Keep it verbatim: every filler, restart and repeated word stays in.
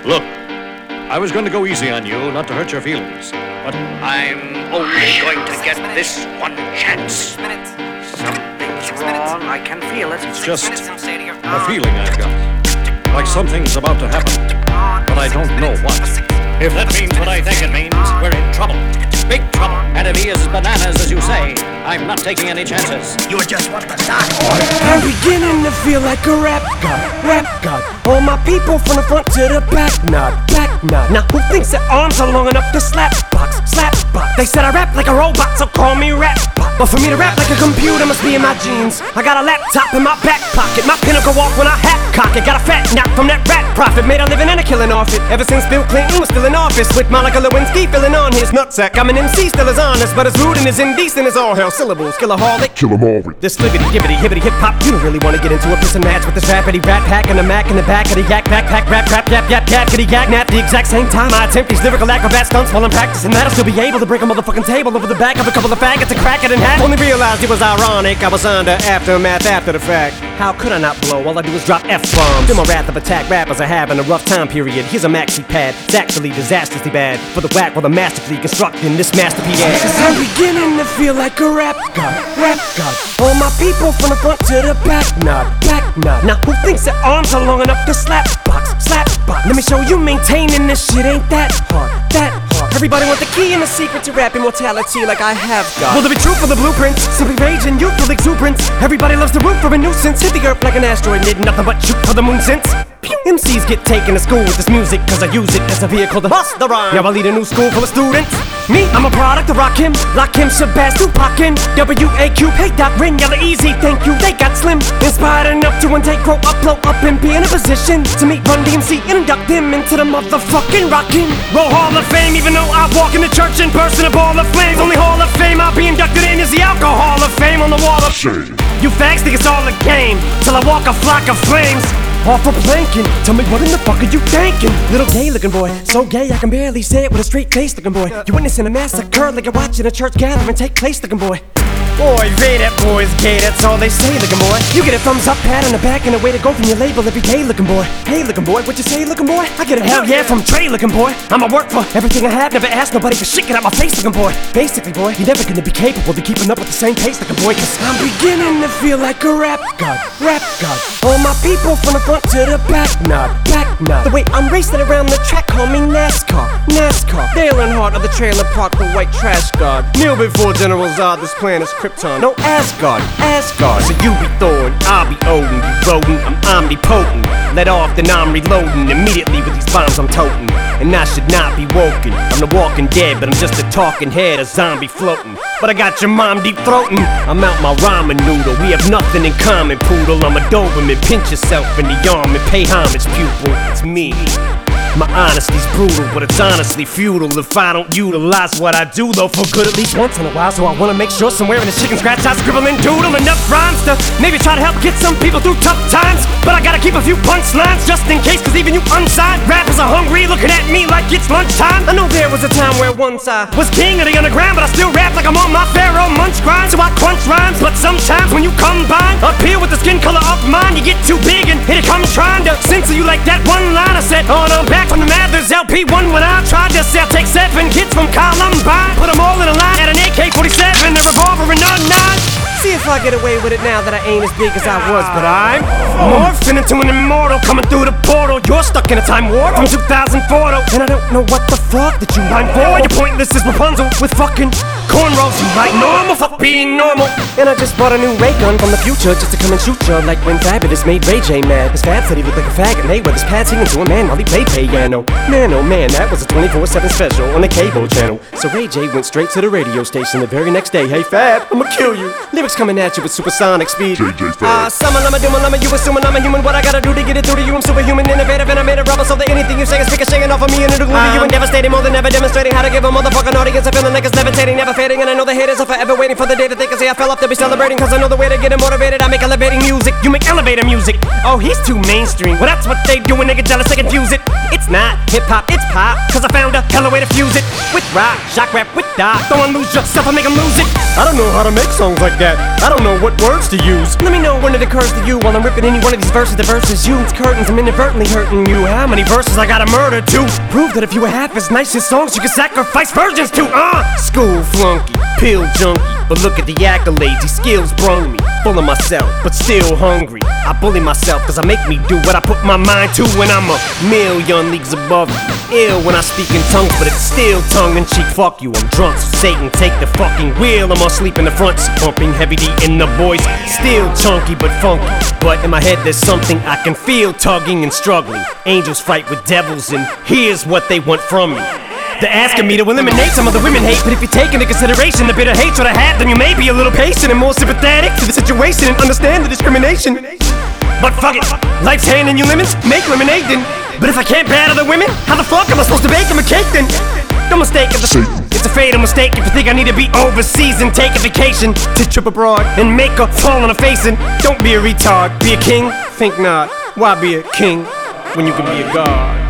Look, I was going to go easy on you, not to hurt your feelings, but I'm only going to get this one chance. Something's wrong, I can feel it. It's just a feeling I've got. Like something's about to happen, but I don't know what. If that means what I think it means, we're in trouble. Big trouble. And if he is as bananas as you say, I'm not taking any chances. You just want the dark order. I'm beginning to feel like a rap god, rap god. All my people from the front to the back, nod, back nod. Now who thinks their arms are long enough to slap box, slap box? They said I rap like a robot, so call me rap bot. But for me to rap like a computer must be in my genes. I got a laptop in my back pocket, my pinnacle walk when I hat cock it. Got a fat knock from that rat profit, made a living and a killing off it. Ever since Bill Clinton was still in office, with Monica Lewinsky filling on his nutsack. I'm an M C, still as honest, but as rude and as indecent as all hell. Syllables, killaholic, kill 'em all. This libbity, gibbity, hibbity, hip hop. You don't really wanna get into a piss and match with this rappity rat pack and a Mac in the back of the yak backpack, rap, rap, yap, yap, yap, kitty, yak, nap. The exact same time I attempt these lyrical acrobat stunts while I'm practicing that, I'll still be able to break a motherfucking table over the back of a couple of faggots and crack it in half. Only realized it was ironic, I was under aftermath after the fact. How could I not blow? All I do is drop F-bombs. Feel my wrath of attack rappers are having a rough time period. Here's a maxi pad, it's actually disastrously bad for the whack while I'm masterfully constructing this masterpiece. Cause I'm beginning to feel like a rap god, rap god. All my people from the front to the back, nod, back nod. Now who thinks their arms are long enough to slap box, slap box? Let me show you maintaining this shit ain't that hard, that hard. Everybody want the key and the secret to rap immortality like I have got. Will there be truth for the blueprints? Simply rage and youthful exuberance. Everybody loves to root for a nuisance. Hit the earth like an asteroid, did nothing but shoot for the moon since. M Cs get taken to school with this music, cause I use it as a vehicle to bust the rhyme. Now I lead a new school full of students. Me, I'm a product of Rakim, Lakim, Shabazz, Tupac, and W A Q. Hey Doc, Rin, yella easy, thank you, they got slim. Inspired enough to one day grow up, blow up, and be in a position to meet Run D M C and induct them into the motherfucking Rockin' Roll Hall of Fame. Even though I walk in the church and burst in a ball of flames, only Hall of Fame I'll be inducted in is the Alcohol of Fame on the wall of shame. You fags think it's all a game, till I walk a flock of flames off a planking. Tell me what in the fuck are you thinking? Little gay looking boy, so gay I can barely say it with a straight face looking boy. You witnessing a massacre like you're watching a church gathering take place looking boy. Boy, they that boy's gay, that's all they say looking boy. You get a thumbs up, pat on the back, and a way to go from your label every day looking boy. Hey looking boy, what you say looking boy? I get a hell yeah from Trey looking boy. I'ma work for everything I have, never ask nobody for shit, get out my face looking boy. Basically boy, you're never gonna be capable of keeping up with the same pace looking boy, cause I'm beginning to feel like a rap god, rap god. All my people from the front to the back, nod, back nod. The way I'm racing around the track, call me NASCAR, NASCAR. Dale Earnhardt of the trailer park, the white trash god. Kneel before General Zod, this planet's Krypton. No Asgard, Asgard. So you be Thor and I'll be Odin. You rodent, I'm omnipotent. Let off, then I'm reloading immediately with these bombs I'm toting. And I should not be woken. I'm the walking dead, but I'm just a talking head, a zombie floating. But I got your mom deep throating. I'm out my ramen noodle. We have nothing in common, poodle. I'm a Doberman. Pinch yourself in the arm and pay homage, pupil. It's me. My honesty's brutal, but it's honestly futile if I don't utilize what I do, though, for good at least once in a while. So I wanna make sure somewhere in the chicken scratch I scribble and doodle enough rhymes to maybe try to help get some people through tough times. But I gotta keep a few punchlines just in case, cause even you unsigned rappers are hungry, looking at me like it's lunchtime. I know there was a time where once I was king of the underground, but I still rap like I'm on my Pharaoh Munch grind. So I crunch rhymes, but sometimes when you combine up here with the skin color of mine, you get too big and here it comes trying to censor you like that one line I said. Oh no, back from the Mathers L P one when I tried to sell. Take seven kids from Columbine, put them all in a line at an A K forty-seven, a revolver and a nine. See if I get away with it now that I ain't as big as I was, but I'm morphing into an immortal coming through the portal. You're stuck in a time warp from two thousand four though, and I don't know what the fuck that you mind for. You're pointless as Rapunzel with fucking cornrows. You like normal, fuck being normal. And I just bought a new ray gun from the future just to come and shoot you, like when Fabulous made Ray J mad. His Fab said he looked like a faggot, Mayweather's pad singing to a man while he played piano. Man oh man, that was a twenty-four seven special on the cable channel. So Ray J went straight to the radio station the very next day. Hey Fab, I'ma kill you. Lyrics coming at you with supersonic speed. J J Fab. Ah, uh, summon, I'm a doom, I'm a you assuming I'm a human. What I gotta do to get it through to you? I'm superhuman, innovative, and I made a rubber so that anything you say is ricochet hanging off of me and it'll glue to you and devastating, more than ever demonstrating how to give a motherfucking audience a feeling like it's levitating, never fading. And I know the haters are forever waiting for the day that they can say I fell off to be celebrating, cause I know the way to get them motivated. I make elevating music, you make elevator music. Oh, he's too mainstream, well that's what they do when they get jealous, they confuse it. It's not hip-hop, it's pop, cause I found a hella way to fuse it. With rock, shock rap, with dot, don't wanna lose yourself, I make them lose it. I don't know how to make songs like that, I don't know what words to use. Let me know when it occurs to you while I'm ripping any one of these verses. The verses you, it's curtains, I'm inadvertently hurting you. How many verses I gotta murder to prove that if you were half as nice as songs you could sacrifice virgins to? Uh, school flunky, pill junkie, but look at the accolades, these skills brung me. Full of myself, but still hungry. I bully myself cause I make me do what I put my mind to when I'm a million leagues above you. Ill when I speak in tongues, but it's still tongue in cheek. Fuck you, I'm drunk, so Satan take the fucking wheel. I'm asleep in the front seat, pumping heavy D in the boys. Still chunky but funky, but in my head there's something I can feel tugging and struggling. Angels fight with devils and here's what they want from me. They're asking me to eliminate some of the women hate, but if you take into consideration the bitter hatred I have, then you may be a little patient and more sympathetic to the situation and understand the discrimination. But fuck it, life's handing you lemons, make lemonade then. But if I can't battle the women, how the fuck am I supposed to bake them a cake then? No mistake, it's a, it's a fatal mistake if you think I need to be overseas and take a vacation to trip abroad and make a fall on a face. And don't be a retard, be a king? Think not, why be a king when you can be a god?